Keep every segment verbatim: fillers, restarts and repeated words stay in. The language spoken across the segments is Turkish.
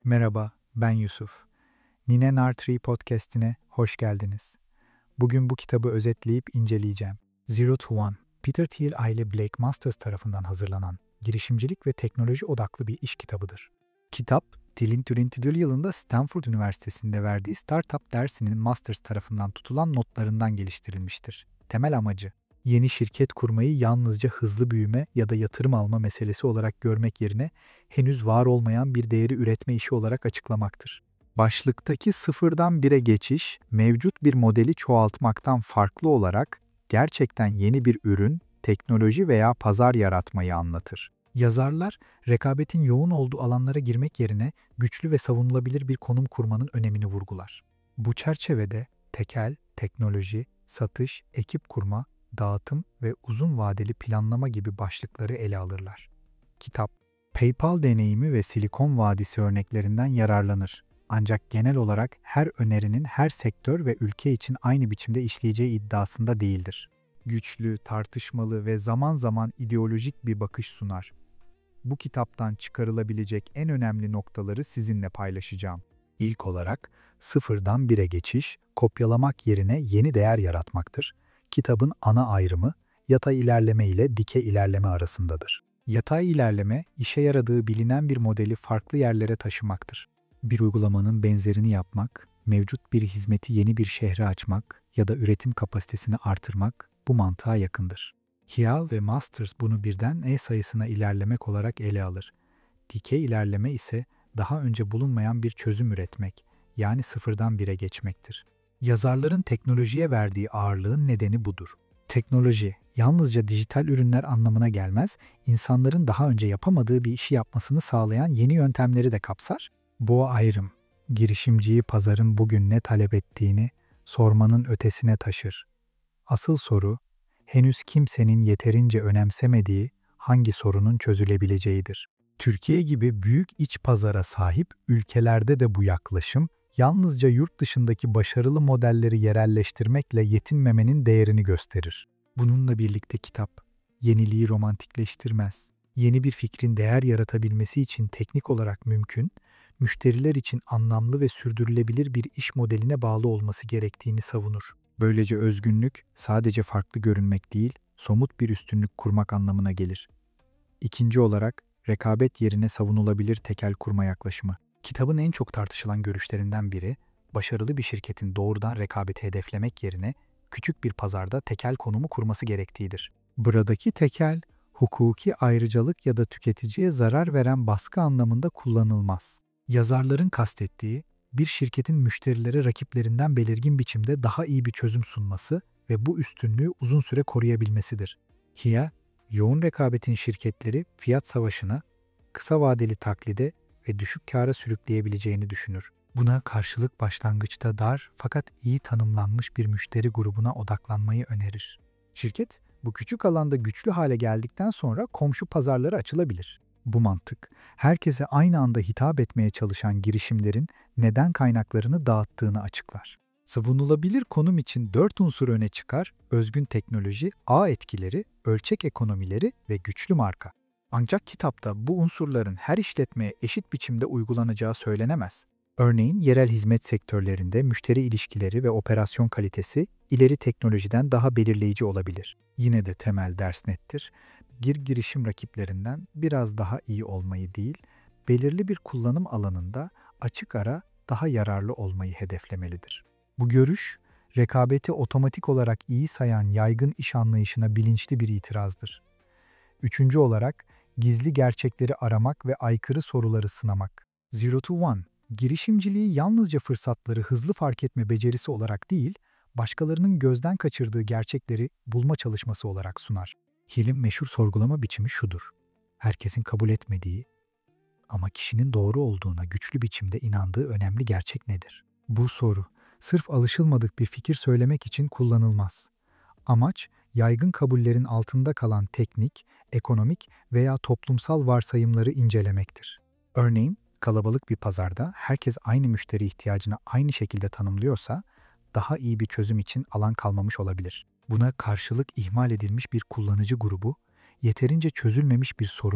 Merhaba, ben Yusuf. Nine Nartree Podcast'ine hoş geldiniz. Bugün bu kitabı özetleyip inceleyeceğim. Zero to One, Peter Thiel ile Blake Masters tarafından hazırlanan girişimcilik ve teknoloji odaklı bir iş kitabıdır. Kitap, Thiel'in iki bin dört yılında Stanford Üniversitesi'nde verdiği Startup dersinin Masters tarafından tutulan notlarından geliştirilmiştir. Temel amacı, yeni şirket kurmayı yalnızca hızlı büyüme ya da yatırım alma meselesi olarak görmek yerine henüz var olmayan bir değeri üretme işi olarak açıklamaktır. Başlıktaki sıfırdan bire geçiş, mevcut bir modeli çoğaltmaktan farklı olarak gerçekten yeni bir ürün, teknoloji veya pazar yaratmayı anlatır. Yazarlar, rekabetin yoğun olduğu alanlara girmek yerine güçlü ve savunulabilir bir konum kurmanın önemini vurgular. Bu çerçevede tekel, teknoloji, satış, ekip kurma, dağıtım ve uzun vadeli planlama gibi başlıkları ele alırlar. Kitap, PayPal deneyimi ve Silikon Vadisi örneklerinden yararlanır. Ancak genel olarak her önerinin her sektör ve ülke için aynı biçimde işleyeceği iddiasında değildir. Güçlü, tartışmalı ve zaman zaman ideolojik bir bakış sunar. Bu kitaptan çıkarılabilecek en önemli noktaları sizinle paylaşacağım. İlk olarak, sıfırdan bire geçiş, kopyalamak yerine yeni değer yaratmaktır. Kitabın ana ayrımı, yatay ilerleme ile dikey ilerleme arasındadır. Yatay ilerleme, işe yaradığı bilinen bir modeli farklı yerlere taşımaktır. Bir uygulamanın benzerini yapmak, mevcut bir hizmeti yeni bir şehre açmak ya da üretim kapasitesini artırmak bu mantığa yakındır. Thiel ve Masters bunu birden E sayısına ilerlemek olarak ele alır. Dikey ilerleme ise daha önce bulunmayan bir çözüm üretmek, yani sıfırdan bire geçmektir. Yazarların teknolojiye verdiği ağırlığın nedeni budur. Teknoloji, yalnızca dijital ürünler anlamına gelmez, insanların daha önce yapamadığı bir işi yapmasını sağlayan yeni yöntemleri de kapsar. Bu ayrım, girişimciyi pazarın bugün ne talep ettiğini sormanın ötesine taşır. Asıl soru, henüz kimsenin yeterince önemsemediği hangi sorunun çözülebileceğidir. Türkiye gibi büyük iç pazara sahip ülkelerde de bu yaklaşım, yalnızca yurt dışındaki başarılı modelleri yerelleştirmekle yetinmemenin değerini gösterir. Bununla birlikte kitap, yeniliği romantikleştirmez. Yeni bir fikrin değer yaratabilmesi için teknik olarak mümkün, müşteriler için anlamlı ve sürdürülebilir bir iş modeline bağlı olması gerektiğini savunur. Böylece özgünlük sadece farklı görünmek değil, somut bir üstünlük kurmak anlamına gelir. İkinci olarak, rekabet yerine savunulabilir tekel kurma yaklaşımı. Kitabın en çok tartışılan görüşlerinden biri, başarılı bir şirketin doğrudan rekabeti hedeflemek yerine küçük bir pazarda tekel konumu kurması gerektiğidir. Buradaki tekel, hukuki ayrıcalık ya da tüketiciye zarar veren baskı anlamında kullanılmaz. Yazarların kastettiği, bir şirketin müşterilere rakiplerinden belirgin biçimde daha iyi bir çözüm sunması ve bu üstünlüğü uzun süre koruyabilmesidir. Thiel, yoğun rekabetin şirketleri fiyat savaşına, kısa vadeli taklide ve düşük kâra sürükleyebileceğini düşünür. Buna karşılık başlangıçta dar fakat iyi tanımlanmış bir müşteri grubuna odaklanmayı önerir. Şirket, bu küçük alanda güçlü hale geldikten sonra komşu pazarlara açılabilir. Bu mantık, herkese aynı anda hitap etmeye çalışan girişimlerin neden kaynaklarını dağıttığını açıklar. Savunulabilir konum için dört unsur öne çıkar: özgün teknoloji, ağ etkileri, ölçek ekonomileri ve güçlü marka. Ancak kitapta bu unsurların her işletmeye eşit biçimde uygulanacağı söylenemez. Örneğin yerel hizmet sektörlerinde müşteri ilişkileri ve operasyon kalitesi ileri teknolojiden daha belirleyici olabilir. Yine de temel ders nettir. Gir girişim rakiplerinden biraz daha iyi olmayı değil, belirli bir kullanım alanında açık ara daha yararlı olmayı hedeflemelidir. Bu görüş, rekabeti otomatik olarak iyi sayan yaygın iş anlayışına bilinçli bir itirazdır. Üçüncü olarak, gizli gerçekleri aramak ve aykırı soruları sınamak. Zero to One, girişimciliği yalnızca fırsatları hızlı fark etme becerisi olarak değil, başkalarının gözden kaçırdığı gerçekleri bulma çalışması olarak sunar. Hill'in meşhur sorgulama biçimi şudur: herkesin kabul etmediği ama kişinin doğru olduğuna güçlü biçimde inandığı önemli gerçek nedir? Bu soru, sırf alışılmadık bir fikir söylemek için kullanılmaz. Amaç, yaygın kabullerin altında kalan teknik, ekonomik veya toplumsal varsayımları incelemektir. Örneğin, kalabalık bir pazarda herkes aynı müşteri ihtiyacını aynı şekilde tanımlıyorsa, daha iyi bir çözüm için alan kalmamış olabilir. Buna karşılık ihmal edilmiş bir kullanıcı grubu, yeterince çözülmemiş bir sorun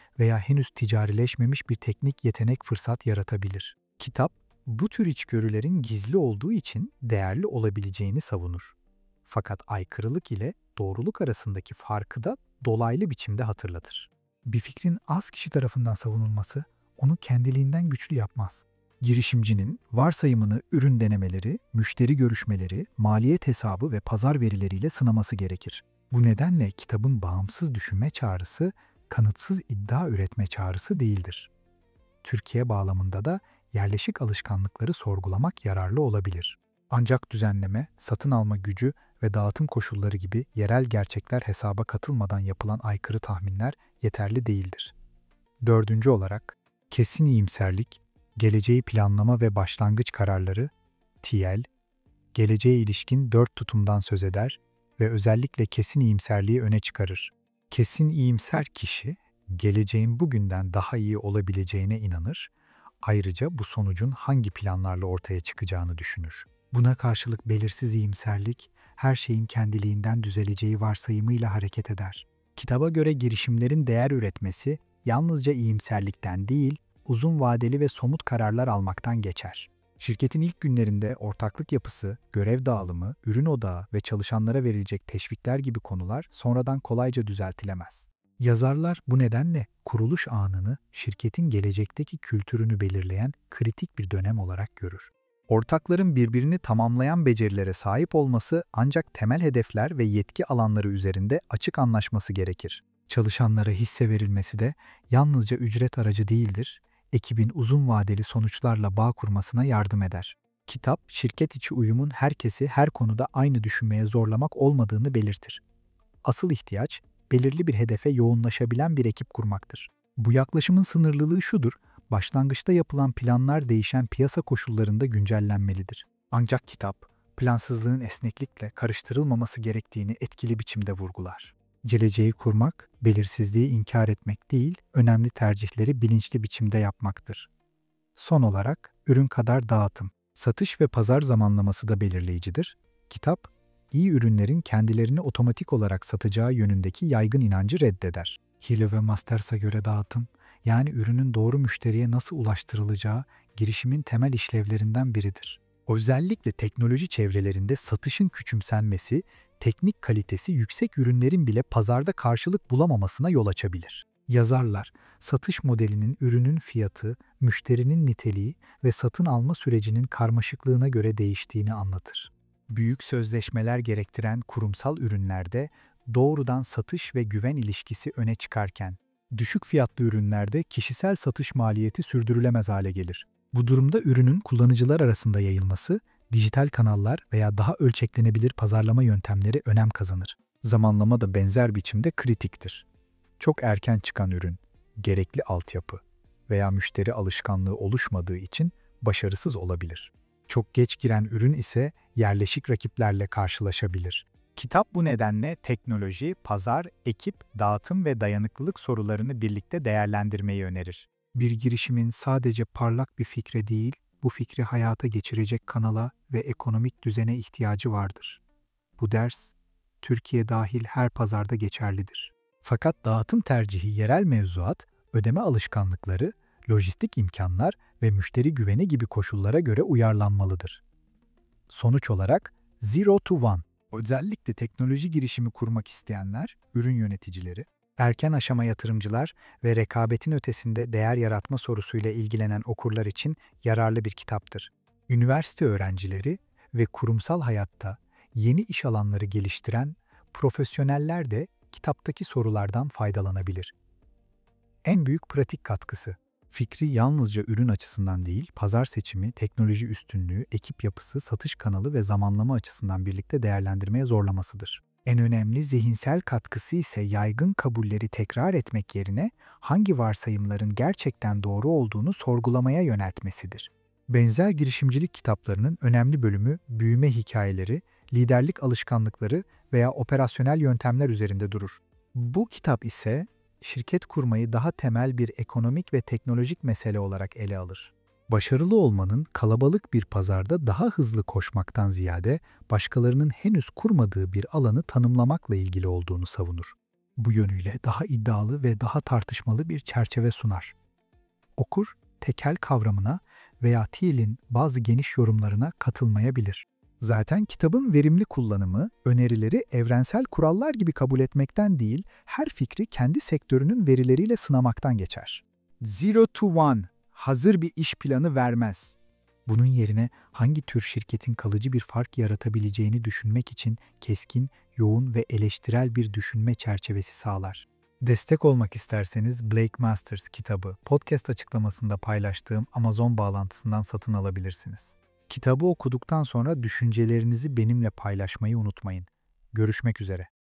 veya henüz ticarileşmemiş bir teknik yetenek fırsat yaratabilir. Kitap, bu tür içgörülerin gizli olduğu için değerli olabileceğini savunur. Fakat aykırılık ile doğruluk arasındaki farkı da dolaylı biçimde hatırlatır. Bir fikrin az kişi tarafından savunulması onu kendiliğinden güçlü yapmaz. Girişimcinin varsayımını ürün denemeleri, müşteri görüşmeleri, maliyet hesabı ve pazar verileriyle sınaması gerekir. Bu nedenle kitabın bağımsız düşünme çağrısı, kanıtsız iddia üretme çağrısı değildir. Türkiye bağlamında da yerleşik alışkanlıkları sorgulamak yararlı olabilir. Ancak düzenleme, satın alma gücü ve dağıtım koşulları gibi yerel gerçekler hesaba katılmadan yapılan aykırı tahminler yeterli değildir. Dördüncü olarak, kesin iyimserlik, geleceği planlama ve başlangıç kararları, T L, geleceğe ilişkin dört tutumdan söz eder ve özellikle kesin iyimserliği öne çıkarır. Kesin iyimser kişi, geleceğin bugünden daha iyi olabileceğine inanır, ayrıca bu sonucun hangi planlarla ortaya çıkacağını düşünür. Buna karşılık belirsiz iyimserlik, her şeyin kendiliğinden düzeleceği varsayımıyla hareket eder. Kitaba göre girişimlerin değer üretmesi, yalnızca iyimserlikten değil, uzun vadeli ve somut kararlar almaktan geçer. Şirketin ilk günlerinde ortaklık yapısı, görev dağılımı, ürün odağı ve çalışanlara verilecek teşvikler gibi konular sonradan kolayca düzeltilemez. Yazarlar bu nedenle kuruluş anını şirketin gelecekteki kültürünü belirleyen kritik bir dönem olarak görür. Ortakların birbirini tamamlayan becerilere sahip olması ancak temel hedefler ve yetki alanları üzerinde açık anlaşması gerekir. Çalışanlara hisse verilmesi de yalnızca ücret aracı değildir, ekibin uzun vadeli sonuçlarla bağ kurmasına yardım eder. Kitap, şirket içi uyumun herkesi her konuda aynı düşünmeye zorlamak olmadığını belirtir. Asıl ihtiyaç, belirli bir hedefe yoğunlaşabilen bir ekip kurmaktır. Bu yaklaşımın sınırlılığı şudur, başlangıçta yapılan planlar değişen piyasa koşullarında güncellenmelidir. Ancak kitap, plansızlığın esneklikle karıştırılmaması gerektiğini etkili biçimde vurgular. Geleceği kurmak, belirsizliği inkar etmek değil, önemli tercihleri bilinçli biçimde yapmaktır. Son olarak, ürün kadar dağıtım, satış ve pazar zamanlaması da belirleyicidir. Kitap, iyi ürünlerin kendilerini otomatik olarak satacağı yönündeki yaygın inancı reddeder. Hille ve Masters'a göre dağıtım, yani ürünün doğru müşteriye nasıl ulaştırılacağı girişimin temel işlevlerinden biridir. Özellikle teknoloji çevrelerinde satışın küçümsenmesi, teknik kalitesi yüksek ürünlerin bile pazarda karşılık bulamamasına yol açabilir. Yazarlar, satış modelinin ürünün fiyatı, müşterinin niteliği ve satın alma sürecinin karmaşıklığına göre değiştiğini anlatır. Büyük sözleşmeler gerektiren kurumsal ürünlerde doğrudan satış ve güven ilişkisi öne çıkarken, düşük fiyatlı ürünlerde kişisel satış maliyeti sürdürülemez hale gelir. Bu durumda ürünün kullanıcılar arasında yayılması, dijital kanallar veya daha ölçeklenebilir pazarlama yöntemleri önem kazanır. Zamanlama da benzer biçimde kritiktir. Çok erken çıkan ürün, gerekli altyapı veya müşteri alışkanlığı oluşmadığı için başarısız olabilir. Çok geç giren ürün ise yerleşik rakiplerle karşılaşabilir. Kitap bu nedenle teknoloji, pazar, ekip, dağıtım ve dayanıklılık sorularını birlikte değerlendirmeyi önerir. Bir girişimin sadece parlak bir fikre değil, bu fikri hayata geçirecek kanala ve ekonomik düzene ihtiyacı vardır. Bu ders, Türkiye dahil her pazarda geçerlidir. Fakat dağıtım tercihi yerel mevzuat, ödeme alışkanlıkları, lojistik imkanlar ve müşteri güveni gibi koşullara göre uyarlanmalıdır. Sonuç olarak Zero to One, özellikle teknoloji girişimi kurmak isteyenler, ürün yöneticileri, erken aşama yatırımcılar ve rekabetin ötesinde değer yaratma sorusuyla ilgilenen okurlar için yararlı bir kitaptır. Üniversite öğrencileri ve kurumsal hayatta yeni iş alanları geliştiren profesyoneller de kitaptaki sorulardan faydalanabilir. En büyük pratik katkısı, fikri yalnızca ürün açısından değil, pazar seçimi, teknoloji üstünlüğü, ekip yapısı, satış kanalı ve zamanlama açısından birlikte değerlendirmeye zorlamasıdır. En önemli zihinsel katkısı ise yaygın kabulleri tekrar etmek yerine hangi varsayımların gerçekten doğru olduğunu sorgulamaya yöneltmesidir. Benzer girişimcilik kitaplarının önemli bölümü büyüme hikayeleri, liderlik alışkanlıkları veya operasyonel yöntemler üzerinde durur. Bu kitap ise şirket kurmayı daha temel bir ekonomik ve teknolojik mesele olarak ele alır. Başarılı olmanın kalabalık bir pazarda daha hızlı koşmaktan ziyade başkalarının henüz kurmadığı bir alanı tanımlamakla ilgili olduğunu savunur. bu yönüyle daha iddialı ve daha tartışmalı bir çerçeve sunar. Okur, tekel kavramına veya Thiel'in bazı geniş yorumlarına katılmayabilir. Zaten kitabın verimli kullanımı, önerileri evrensel kurallar gibi kabul etmekten değil, her fikri kendi sektörünün verileriyle sınamaktan geçer. Zero to one, hazır bir iş planı vermez. Bunun yerine hangi tür şirketin kalıcı bir fark yaratabileceğini düşünmek için keskin, yoğun ve eleştirel bir düşünme çerçevesi sağlar. Destek olmak isterseniz Blake Masters kitabı podcast açıklamasında paylaştığım Amazon bağlantısından satın alabilirsiniz. Kitabı okuduktan sonra düşüncelerinizi benimle paylaşmayı unutmayın. Görüşmek üzere.